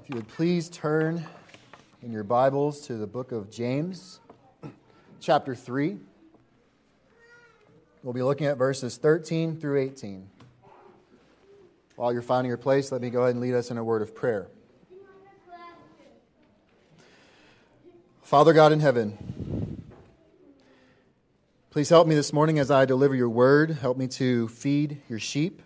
If you would please turn in your Bibles to the book of James, chapter 3. We'll be looking at verses 13 through 18. While you're finding your place, let me go ahead and lead us in a word of prayer. Father God in heaven, please help me this morning as I deliver your word. Help me to feed your sheep.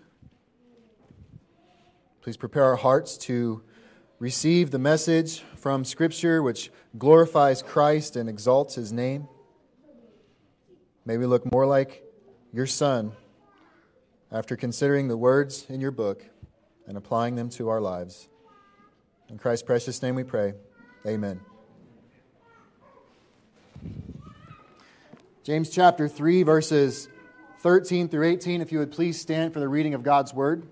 Please prepare our hearts to receive the message from Scripture which glorifies Christ and exalts His name. May we look more like your Son after considering the words in your book and applying them to our lives. In Christ's precious name we pray. Amen. James chapter 3, verses 13 through 18. If you would please stand for the reading of God's Word.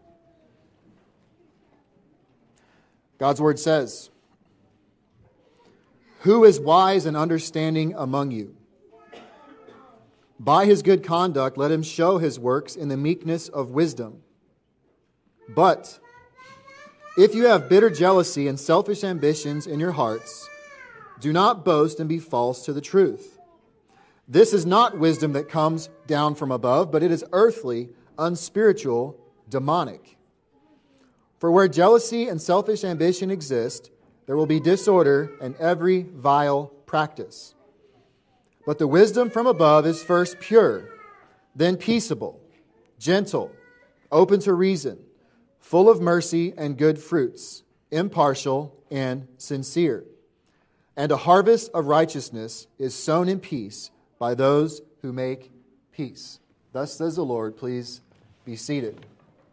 God's Word says, "Who is wise and understanding among you? By his good conduct let him show his works in the meekness of wisdom. But if you have bitter jealousy and selfish ambitions in your hearts, do not boast and be false to the truth. This is not wisdom that comes down from above, but it is earthly, unspiritual, demonic. For where jealousy and selfish ambition exist, there will be disorder and every vile practice. But the wisdom from above is first pure, then peaceable, gentle, open to reason, full of mercy and good fruits, impartial and sincere. And a harvest of righteousness is sown in peace by those who make peace." Thus says the Lord. Please be seated.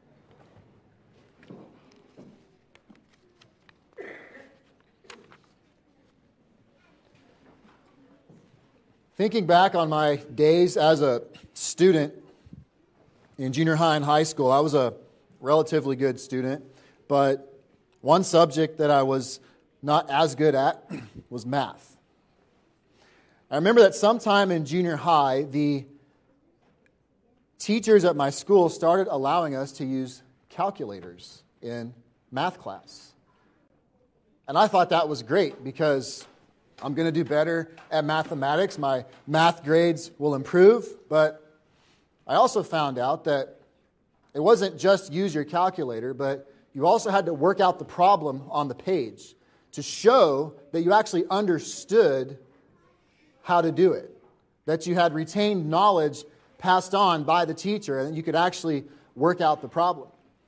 Thinking back on my days as a student in junior high and high school, I was a relatively good student, but one subject that I was not as good at was math. I remember that sometime in junior high, the teachers at my school started allowing us to use calculators in math class. And I thought that was great because I'm going to do better at mathematics. My math grades will improve. But I also found out that it wasn't just use your calculator, but you also had to work out the problem on the page to show that you actually understood how to do it, that you had retained knowledge passed on by the teacher, and you could actually work out the problem.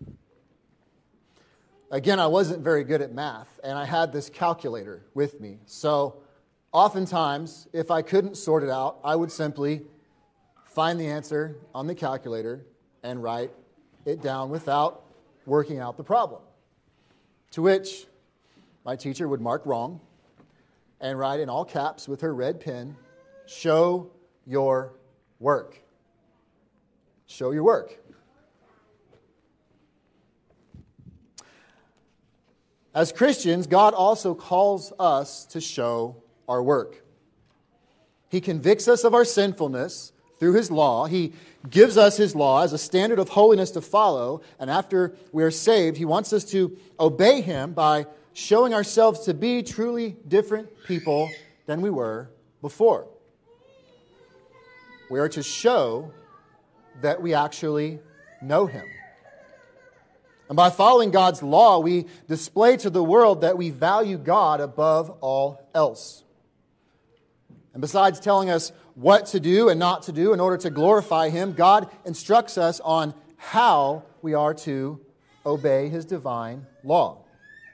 Again, I wasn't very good at math, and I had this calculator with me. So oftentimes, if I couldn't sort it out, I would simply find the answer on the calculator and write it down without working out the problem. To which my teacher would mark wrong and write in all caps with her red pen, "Show your work." Show your work. As Christians, God also calls us to show our work. He convicts us of our sinfulness through His law. He gives us His law as a standard of holiness to follow. And after we are saved, He wants us to obey Him by showing ourselves to be truly different people than we were before. We are to show that we actually know Him. And by following God's law, we display to the world that we value God above all else. And besides telling us what to do and not to do in order to glorify Him, God instructs us on how we are to obey His divine law.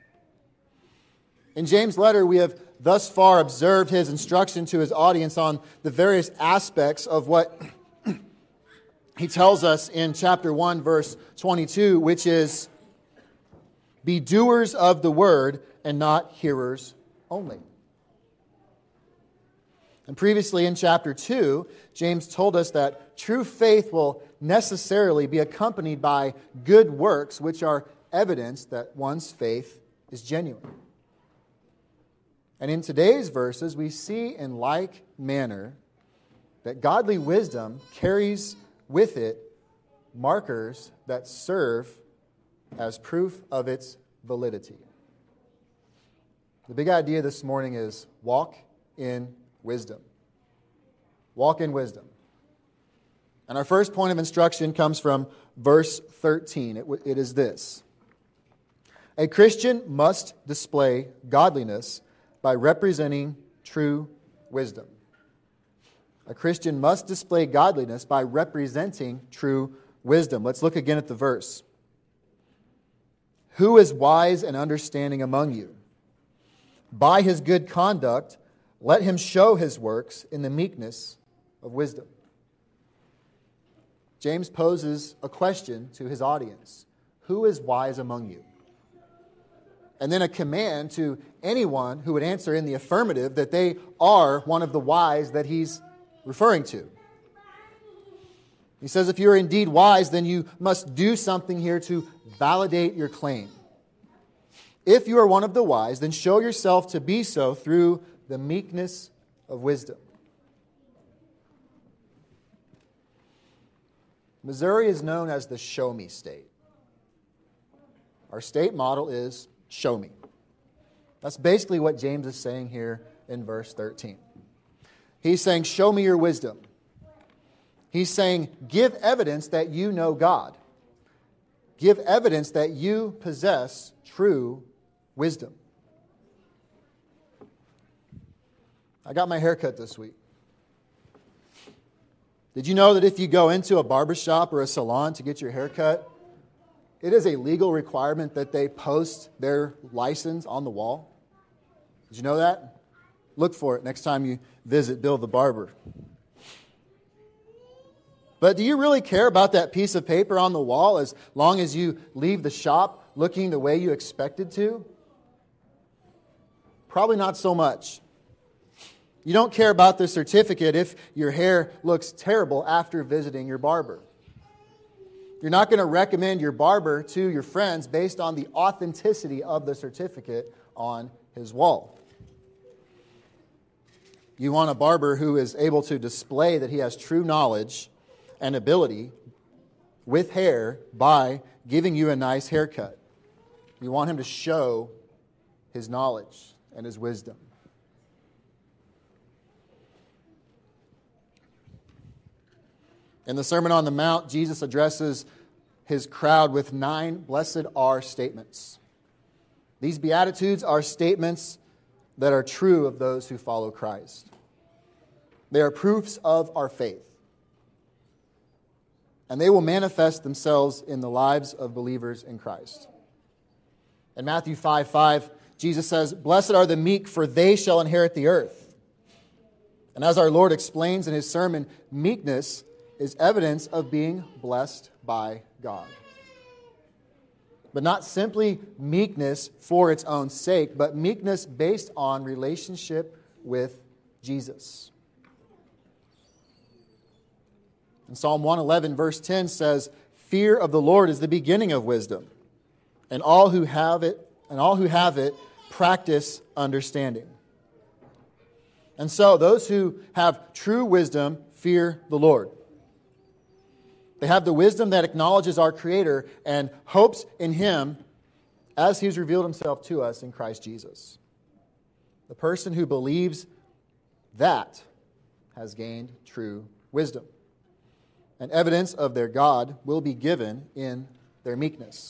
In James' letter, we have thus far observed his instruction to his audience on the various aspects of what he tells us in chapter 1, verse 22, which is, "Be doers of the word and not hearers only." And previously in chapter 2, James told us that true faith will necessarily be accompanied by good works, which are evidence that one's faith is genuine. And in today's verses, we see in like manner that godly wisdom carries with it markers that serve as proof of its validity. The big idea this morning is walk in wisdom. Walk in wisdom. And our first point of instruction comes from verse 13. It is this: a Christian must display godliness by representing true wisdom. A Christian must display godliness by representing true wisdom. Let's look again at the verse. Who is wise and understanding among you? By his good conduct, let him show his works in the meekness of wisdom. James poses a question to his audience. Who is wise among you? And then a command to anyone who would answer in the affirmative that they are one of the wise that he's referring to. He says, if you are indeed wise, then you must do something here to validate your claim. If you are one of the wise, then show yourself to be so through the meekness of wisdom. Missouri is known as the show me state. Our state motto is show me. That's basically what James is saying here in verse 13. He's saying, show me your wisdom. He's saying, give evidence that you know God. Give evidence that you possess true wisdom. I got my hair cut this week. Did you know that if you go into a barbershop or a salon to get your hair cut, it is a legal requirement that they post their license on the wall? Did you know that? Look for it next time you visit Bill the Barber. But do you really care about that piece of paper on the wall as long as you leave the shop looking the way you expected to? Probably not so much. You don't care about the certificate if your hair looks terrible after visiting your barber. You're not going to recommend your barber to your friends based on the authenticity of the certificate on his wall. You want a barber who is able to display that he has true knowledge and ability with hair by giving you a nice haircut. You want him to show his knowledge and his wisdom. In the Sermon on the Mount, Jesus addresses his crowd with 9 blessed are statements. These Beatitudes are statements that are true of those who follow Christ. They are proofs of our faith. And they will manifest themselves in the lives of believers in Christ. In Matthew 5:5, Jesus says, blessed are the meek, for they shall inherit the earth. And as our Lord explains in his sermon, meekness is evidence of being blessed by God. But not simply meekness for its own sake, but meekness based on relationship with Jesus. And Psalm 111 verse 10 says, fear of the Lord is the beginning of wisdom, and all who have it practice understanding. And so those who have true wisdom fear the Lord. They have the wisdom that acknowledges our Creator and hopes in Him as He's revealed Himself to us in Christ Jesus. The person who believes that has gained true wisdom. And evidence of their God will be given in their meekness.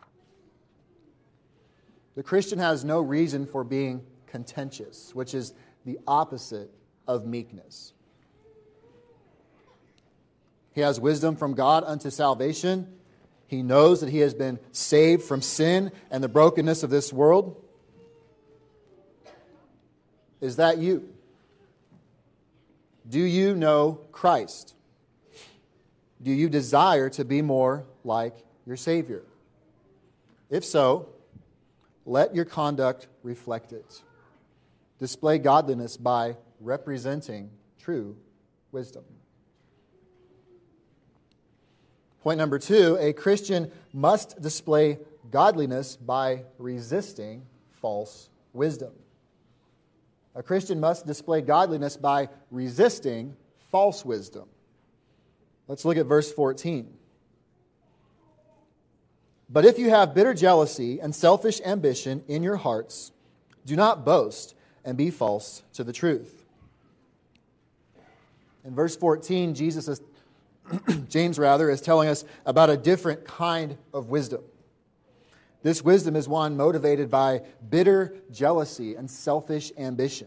The Christian has no reason for being contentious, which is the opposite of meekness. He has wisdom from God unto salvation. He knows that he has been saved from sin and the brokenness of this world. Is that you? Do you know Christ? Do you desire to be more like your Savior? If so, let your conduct reflect it. Display godliness by representing true wisdom. Point number 2, a Christian must display godliness by resisting false wisdom. A Christian must display godliness by resisting false wisdom. Let's look at verse 14. But if you have bitter jealousy and selfish ambition in your hearts, Do not boast and be false to the truth. In verse 14, James is telling us about a different kind of wisdom. This wisdom is one motivated by bitter jealousy and selfish ambition.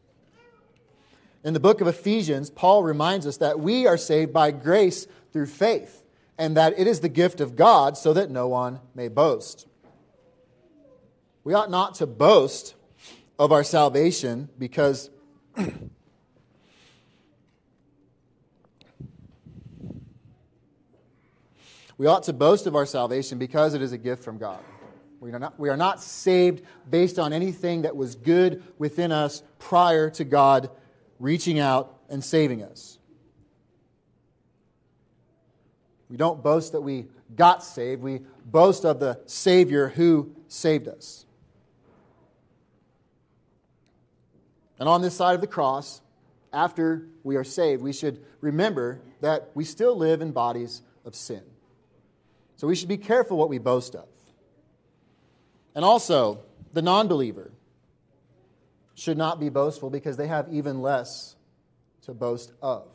In the book of Ephesians, Paul reminds us that we are saved by grace through faith, and that it is the gift of God so that no one may boast. We ought not to boast of our salvation because we ought to boast of our salvation because it is a gift from God. We are not saved based on anything that was good within us prior to God reaching out and saving us. We don't boast that we got saved. We boast of the Savior who saved us. And on this side of the cross, after we are saved, we should remember that we still live in bodies of sin. So we should be careful what we boast of. And also, the non-believer should not be boastful because they have even less to boast of.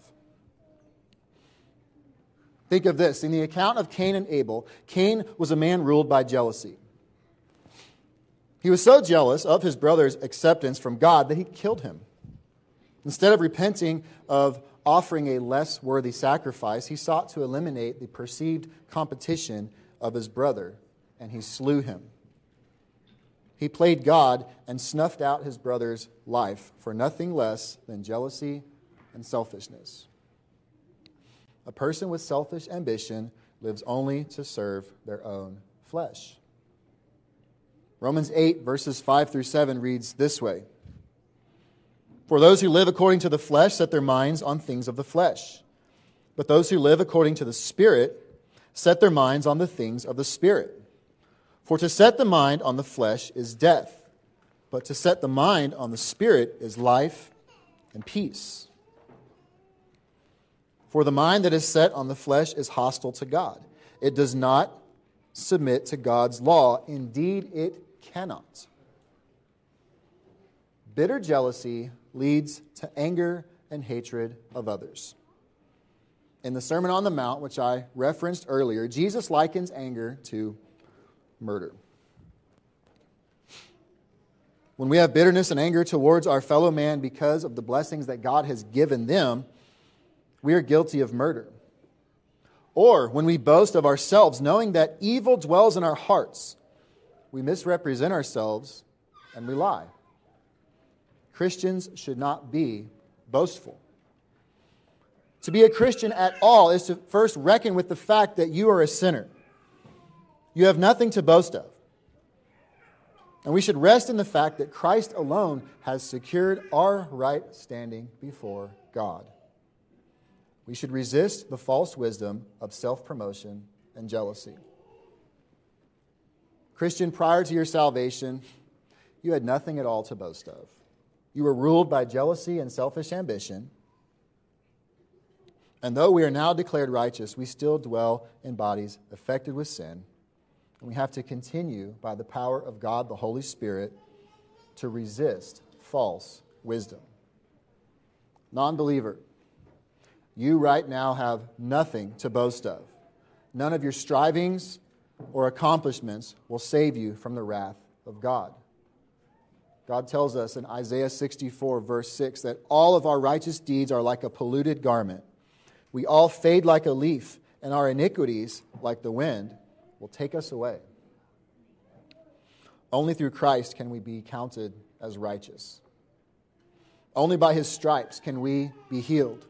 Think of this. In the account of Cain and Abel, Cain was a man ruled by jealousy. He was so jealous of his brother's acceptance from God that he killed him. Instead of repenting of offering a less worthy sacrifice, he sought to eliminate the perceived competition of his brother, and he slew him. He played God and snuffed out his brother's life for nothing less than jealousy and selfishness. A person with selfish ambition lives only to serve their own flesh. Romans 8, verses 5 through 7 reads this way: For those who live according to the flesh set their minds on things of the flesh. But those who live according to the Spirit set their minds on the things of the Spirit. For to set the mind on the flesh is death, but to set the mind on the Spirit is life and peace. For the mind that is set on the flesh is hostile to God. It does not submit to God's law. Indeed, it cannot. Bitter jealousy leads to anger and hatred of others. In the Sermon on the Mount, which I referenced earlier, Jesus likens anger to murder. When we have bitterness and anger towards our fellow man because of the blessings that God has given them, we are guilty of murder. Or when we boast of ourselves, knowing that evil dwells in our hearts, we misrepresent ourselves and we lie. Christians should not be boastful. To be a Christian at all is to first reckon with the fact that you are a sinner. You have nothing to boast of. And we should rest in the fact that Christ alone has secured our right standing before God. We should resist the false wisdom of self-promotion and jealousy. Christian, prior to your salvation, you had nothing at all to boast of. You were ruled by jealousy and selfish ambition. And though we are now declared righteous, we still dwell in bodies affected with sin. And we have to continue, by the power of God, the Holy Spirit, to resist false wisdom. Non-believer, you right now have nothing to boast of. None of your strivings or accomplishments will save you from the wrath of God. God tells us in Isaiah 64, verse 6, that all of our righteous deeds are like a polluted garment. We all fade like a leaf, and our iniquities, like the wind, will take us away. Only through Christ can we be counted as righteous. Only by His stripes can we be healed.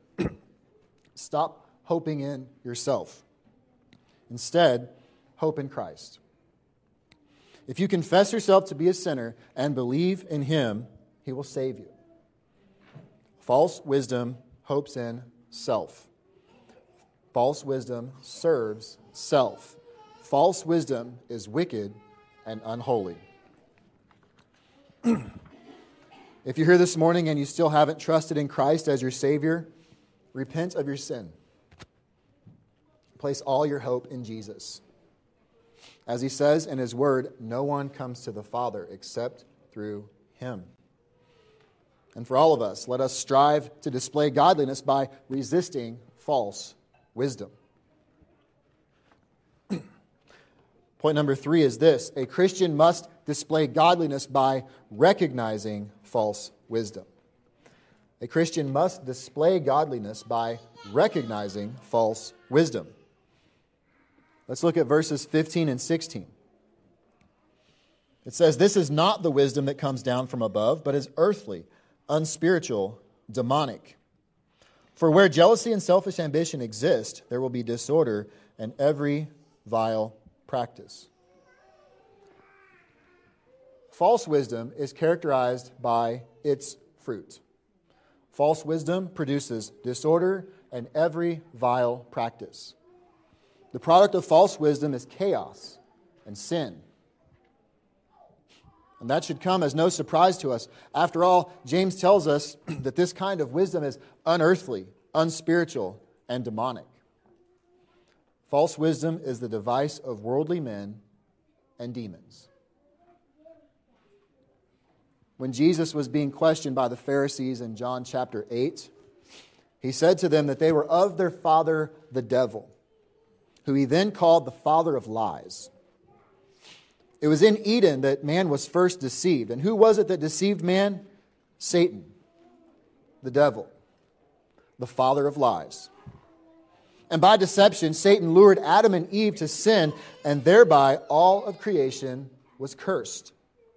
Stop hoping in yourself. Instead, hope in Christ. If you confess yourself to be a sinner and believe in Him, He will save you. False wisdom hopes in self. False wisdom serves self. False wisdom is wicked and unholy. If you're here this morning and you still haven't trusted in Christ as your Savior, repent of your sin. Place all your hope in Jesus. As He says in His Word, no one comes to the Father except through Him. And for all of us, let us strive to display godliness by resisting false wisdom. Point number 3 is this: a Christian must display godliness by recognizing false wisdom. A Christian must display godliness by recognizing false wisdom. Let's look at verses 15 and 16. It says, "This is not the wisdom that comes down from above, but is earthly, unspiritual, demonic. For where jealousy and selfish ambition exist, there will be disorder and every vile practice." False wisdom is characterized by its fruit. False wisdom produces disorder and every vile practice. The product of false wisdom is chaos and sin. And that should come as no surprise to us. After all, James tells us that this kind of wisdom is unearthly, unspiritual, and demonic. False wisdom is the device of worldly men and demons. When Jesus was being questioned by the Pharisees in John chapter 8, He said to them that they were of their father, the devil, who He then called the father of lies. It was in Eden that man was first deceived. And who was it that deceived man? Satan, the devil, the father of lies. And by deception, Satan lured Adam and Eve to sin, and thereby all of creation was cursed.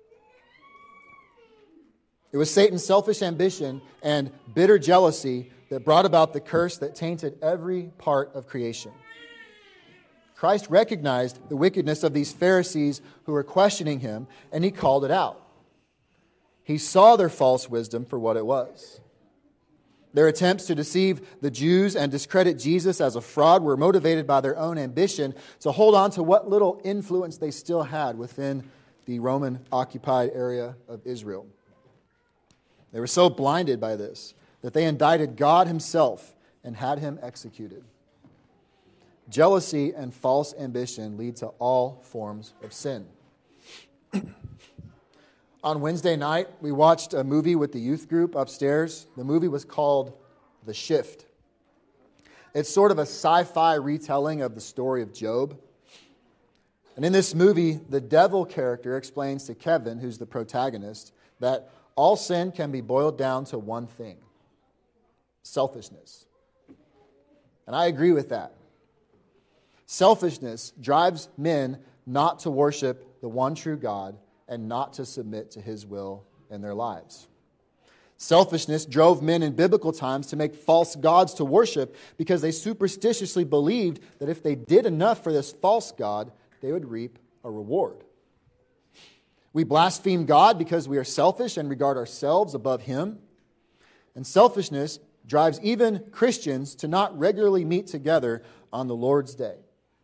It was Satan's selfish ambition and bitter jealousy that brought about the curse that tainted every part of creation. Christ recognized the wickedness of these Pharisees who were questioning Him, and He called it out. He saw their false wisdom for what it was. Their attempts to deceive the Jews and discredit Jesus as a fraud were motivated by their own ambition to hold on to what little influence they still had within the Roman-occupied area of Israel. They were so blinded by this that they indicted God Himself and had Him executed. Jealousy and false ambition lead to all forms of sin. On Wednesday night, we watched a movie with the youth group upstairs. The movie was called The Shift. It's sort of a sci-fi retelling of the story of Job. And in this movie, the devil character explains to Kevin, who's the protagonist, that all sin can be boiled down to one thing: selfishness. And I agree with that. Selfishness drives men not to worship the one true God and not to submit to His will in their lives. Selfishness drove men in biblical times to make false gods to worship because they superstitiously believed that if they did enough for this false god, they would reap a reward. We blaspheme God because we are selfish and regard ourselves above Him. And selfishness drives even Christians to not regularly meet together on the Lord's Day.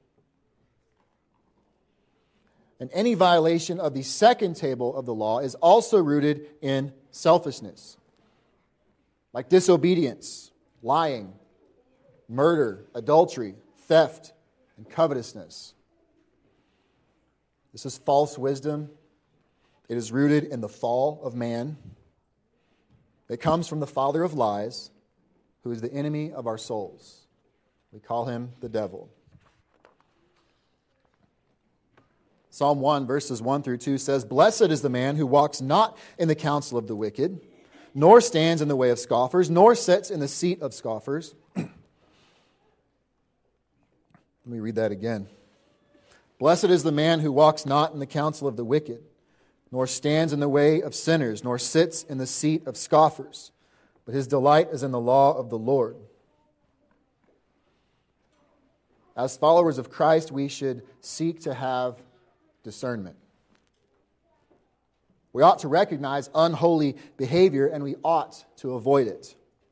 And any violation of the second table of the law is also rooted in selfishness, like disobedience, lying, murder, adultery, theft, and covetousness. This is false wisdom. It is rooted in the fall of man. It comes from the father of lies, who is the enemy of our souls. We call him the devil. Psalm 1, verses 1 through 2 says, "Blessed is the man who walks not in the counsel of the wicked, nor stands in the way of scoffers, nor sits in the seat of scoffers." Let me read that again. "Blessed is the man who walks not in the counsel of the wicked, nor stands in the way of sinners, nor sits in the seat of scoffers, but his delight is in the law of the Lord." As followers of Christ, we should seek to have discernment. We ought to recognize unholy behavior, and we ought to avoid it.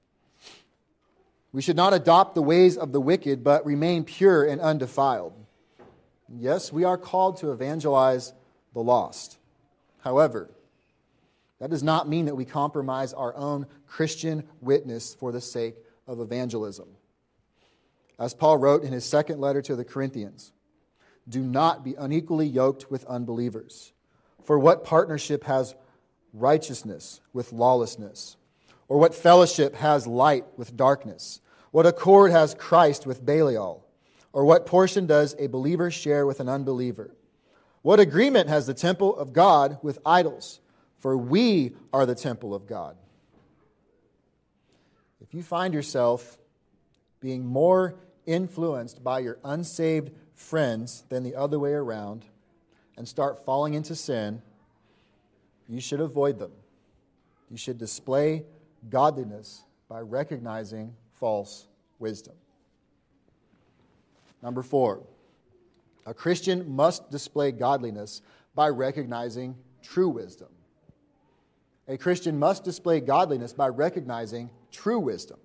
We should not adopt the ways of the wicked, but remain pure and undefiled. Yes, we are called to evangelize the lost. However, that does not mean that we compromise our own Christian witness for the sake of evangelism. As Paul wrote in his second letter to the Corinthians, "Do not be unequally yoked with unbelievers. For what partnership has righteousness with lawlessness? Or what fellowship has light with darkness? What accord has Christ with Belial? Or what portion does a believer share with an unbeliever? What agreement has the temple of God with idols? For we are the temple of God. If you find yourself being more influenced by your unsaved friends than the other way around and start falling into sin, you should avoid them. You should display godliness by recognizing false wisdom. Number 4, a Christian must display godliness by recognizing true wisdom. A Christian must display godliness by recognizing true wisdom.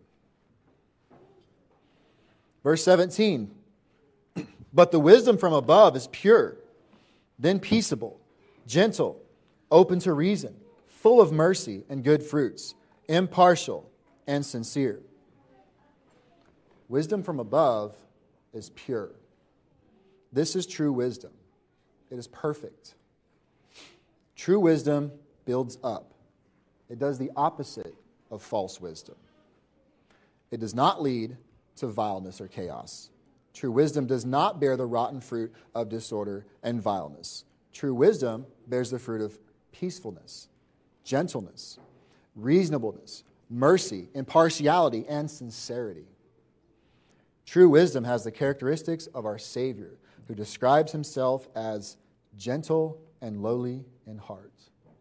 Verse 17, but the wisdom from above is pure, then peaceable, gentle, open to reason, full of mercy and good fruits, impartial and sincere. Wisdom from above is pure. This is true wisdom. It is perfect. True wisdom builds up. It does the opposite of false wisdom. It does not lead to vileness or chaos. True wisdom does not bear the rotten fruit of disorder and vileness. True wisdom bears the fruit of peacefulness, gentleness, reasonableness, mercy, impartiality, and sincerity. True wisdom has the characteristics of our Savior, who describes himself as gentle and lowly in heart.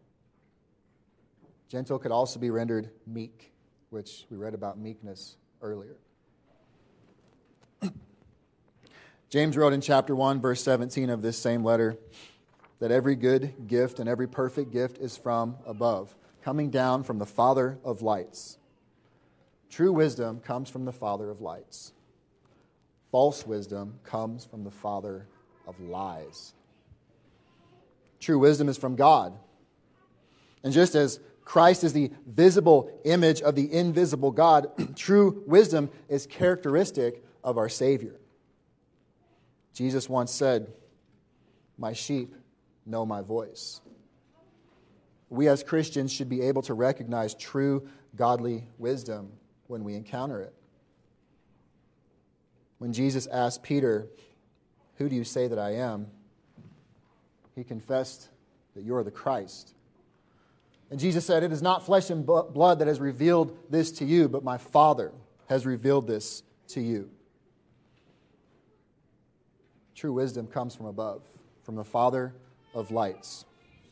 Gentle could also be rendered meek, which we read about meekness earlier. James wrote in chapter 1, verse 17 of this same letter, that every good gift and every perfect gift is from above, coming down from the Father of lights. True wisdom comes from the Father of lights. False wisdom comes from the father of lies. True wisdom is from God. And just as Christ is the visible image of the invisible God, true wisdom is characteristic of our Savior. Jesus once said, "My sheep know my voice." We as Christians should be able to recognize true godly wisdom when we encounter it. When Jesus asked Peter, "Who do you say that I am?" he confessed that you are the Christ. And Jesus said, "It is not flesh and blood that has revealed this to you, but my Father has revealed this to you." True wisdom comes from above, from the Father of lights.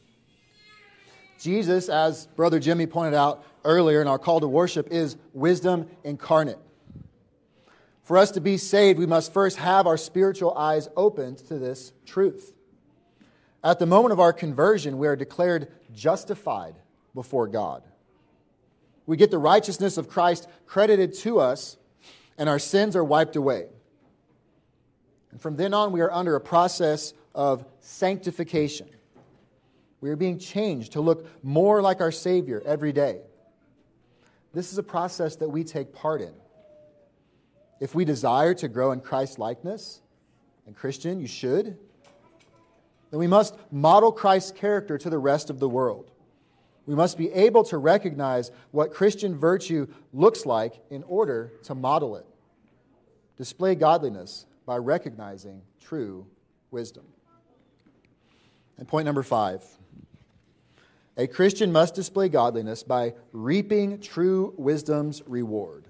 Jesus, as Brother Jimmy pointed out earlier in our call to worship, is wisdom incarnate. For us to be saved, we must first have our spiritual eyes opened to this truth. At the moment of our conversion, we are declared justified before God. We get the righteousness of Christ credited to us, and our sins are wiped away. And from then on, we are under a process of sanctification. We are being changed to look more like our Savior every day. This is a process that we take part in. If we desire to grow in Christ's likeness, and Christian, you should, then we must model Christ's character to the rest of the world. We must be able to recognize what Christian virtue looks like in order to model it. Display godliness by recognizing true wisdom. And point number 5. A Christian must display godliness by reaping true wisdom's reward.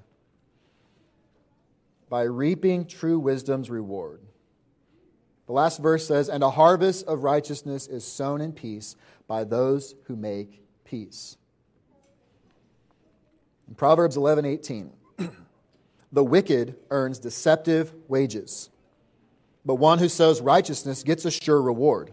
By reaping true wisdom's reward. The last verse says, "And a harvest of righteousness is sown in peace by those who make peace." In Proverbs 11:18, "The wicked earns deceptive wages, but one who sows righteousness gets a sure reward."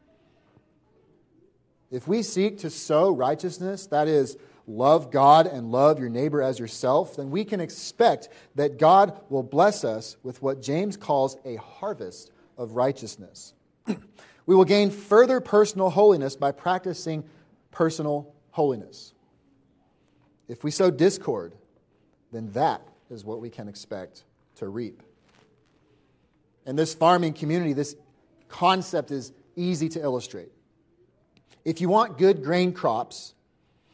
If we seek to sow righteousness, that is, love God and love your neighbor as yourself, then we can expect that God will bless us with what James calls a harvest of righteousness. We will gain further personal holiness by practicing personal holiness. If we sow discord, then that is what we can expect to reap. In this farming community, this concept is easy to illustrate. If you want good grain crops,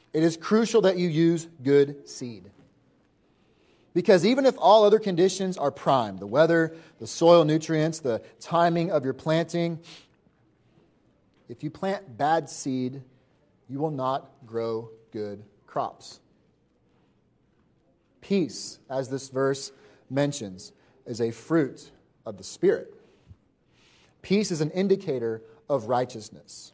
it is crucial that you use good seed. Because even if all other conditions are prime, the weather, the soil nutrients, the timing of your planting, if you plant bad seed, you will not grow good crops. Peace, as this verse mentions, is a fruit of the Spirit. Peace is an indicator of righteousness.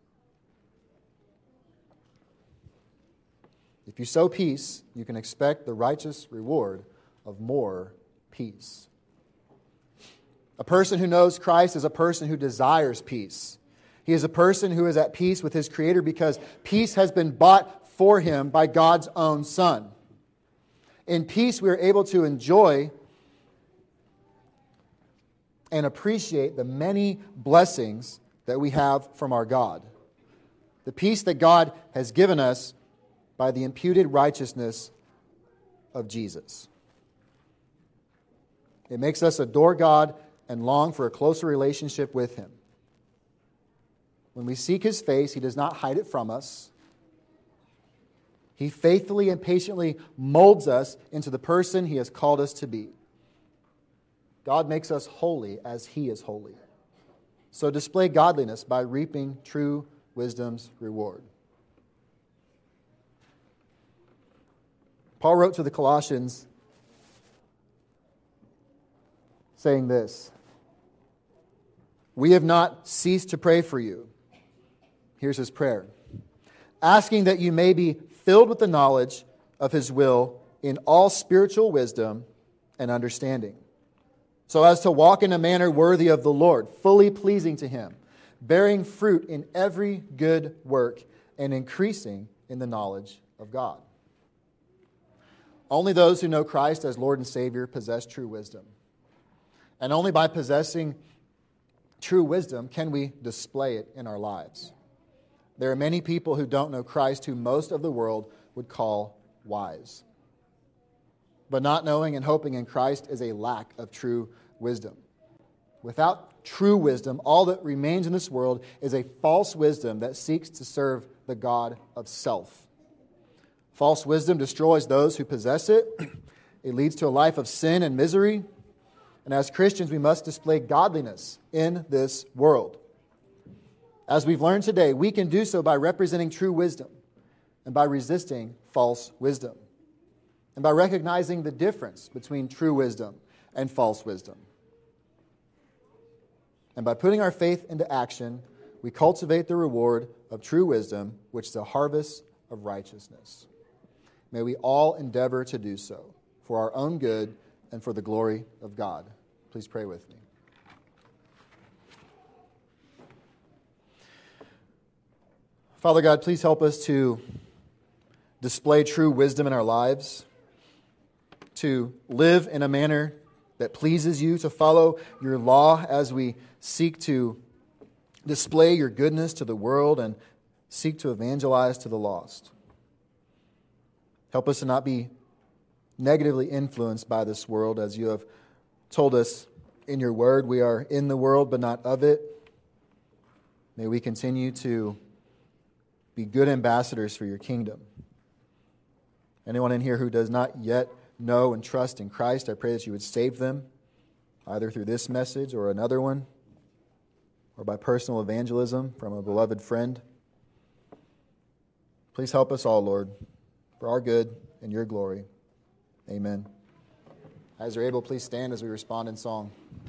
If you sow peace, you can expect the righteous reward of more peace. A person who knows Christ is a person who desires peace. He is a person who is at peace with his Creator because peace has been bought for him by God's own Son. In peace, we are able to enjoy and appreciate the many blessings that we have from our God. The peace that God has given us by the imputed righteousness of Jesus. It makes us adore God and long for a closer relationship with Him. When we seek His face, He does not hide it from us. He faithfully and patiently molds us into the person He has called us to be. God makes us holy as He is holy. So display godliness by reaping true wisdom's reward. Paul wrote to the Colossians saying this, "We have not ceased to pray for you." Here's his prayer. "Asking that you may be filled with the knowledge of His will in all spiritual wisdom and understanding, so as to walk in a manner worthy of the Lord, fully pleasing to Him, bearing fruit in every good work and increasing in the knowledge of God." Only those who know Christ as Lord and Savior possess true wisdom. And only by possessing true wisdom can we display it in our lives. There are many people who don't know Christ who most of the world would call wise. But not knowing and hoping in Christ is a lack of true wisdom. Without true wisdom, all that remains in this world is a false wisdom that seeks to serve the God of self. False wisdom destroys those who possess it. It leads to a life of sin and misery. And as Christians, we must display godliness in this world. As we've learned today, we can do so by representing true wisdom and by resisting false wisdom and by recognizing the difference between true wisdom and false wisdom. And by putting our faith into action, we cultivate the reward of true wisdom, which is a harvest of righteousness. May we all endeavor to do so for our own good and for the glory of God. Please pray with me. Father God, please help us to display true wisdom in our lives, to live in a manner that pleases you, to follow your law as we seek to display your goodness to the world and seek to evangelize to the lost. Help us to not be negatively influenced by this world, as you have told us in your word. We are in the world, but not of it. May we continue to be good ambassadors for your kingdom. Anyone in here who does not yet know and trust in Christ, I pray that you would save them, either through this message or another one, or by personal evangelism from a beloved friend. Please help us all, Lord, for our good and your glory. Amen. As you're able, please stand as we respond in song.